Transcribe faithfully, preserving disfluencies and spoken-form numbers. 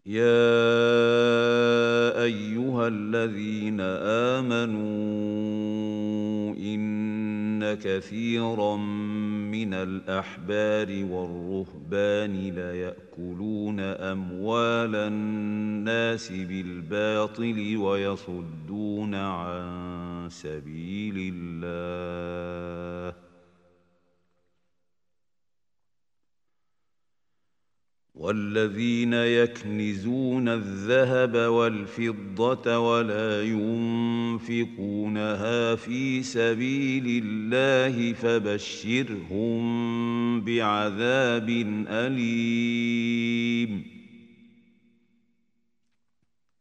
يا أيها الذين آمنوا إن كثيرا من الأحبار والرهبان ليأكلون أموال الناس بالباطل ويصدون عن سبيل الله والذين يكنزون الذهب والفضة ولا ينفقونها في سبيل الله فبشرهم بعذاب أليم